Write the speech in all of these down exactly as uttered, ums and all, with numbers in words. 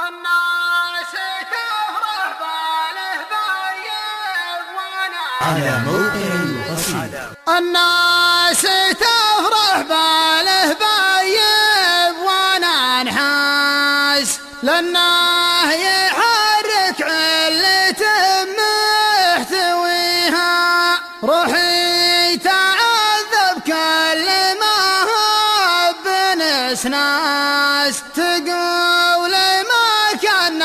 الناس تفرح باله بايب وانا على موقع القصيد. الناس تفرح باله بايب وانا انحاس لانه يحرك علة محتويها روحي تعذب كل ما هب نسناس تقول ما كان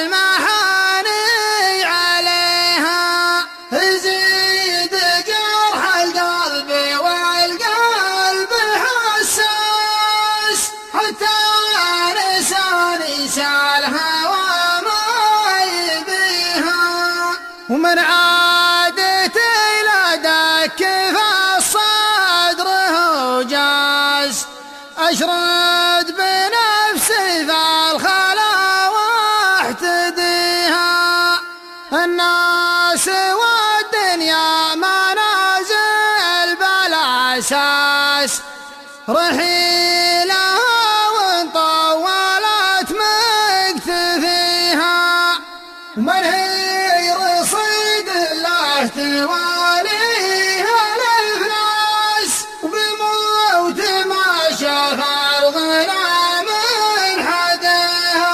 المحاني عليها يزيد جرح القلب والقلب حساس حتى لساني سالها وما يبيها ومن عادتي لدك فالصدر هو جاز أشرد بنفسي ذا الخلا واحتديها الناس والدنيا منازل بلا أساس رحيلها وإن طولت مكت فيها ومن هي رصيد الله تواليها الأفلاس وبموت ما شاف أرضنا من حدها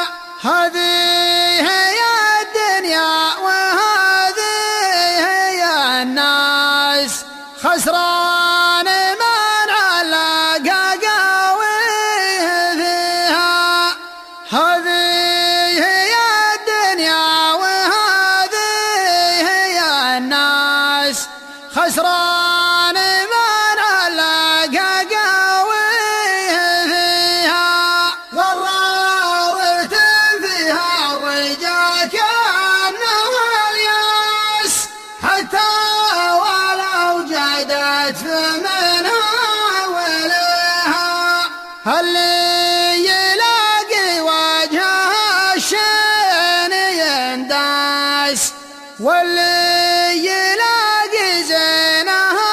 هذه هي الدنيا وهذه هي الناس خسران من علق قاويه فيها هذه هي الدنيا وهذه هي الناس خسران من علق قاويه فيها غرارة فيها الرجال كأنها الياس حتى ولو جدت فمنها ولها اللي يلاقي وجهها الشين ينداس واللي يلاقي زينها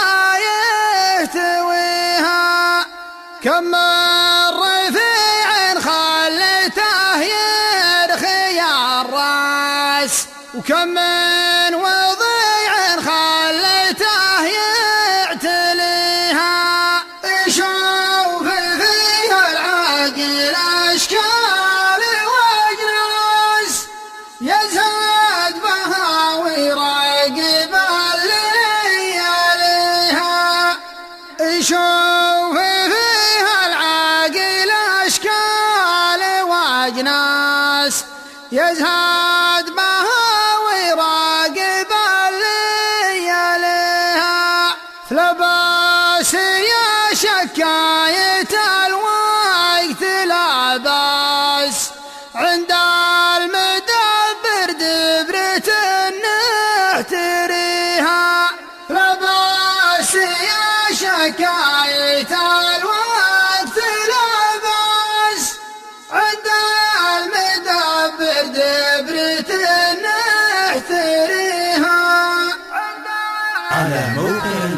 يهتويها كم من رفيع خلته يرخي الراس وكم من وضيع خلته يعتليها يشوف فيها العاقل أشكال وأجناس يزهد بها ويراقب اللياليها يشوف فيها العاقل أشكال وأجناس يزهد بها ويراقب اللياليها لباس يا شكاية الوقت لا باس عند المدبر دبرة نحتريها لباس يا شكاية الوقت لا باس عند المدبر دبرة نحتريها على موقع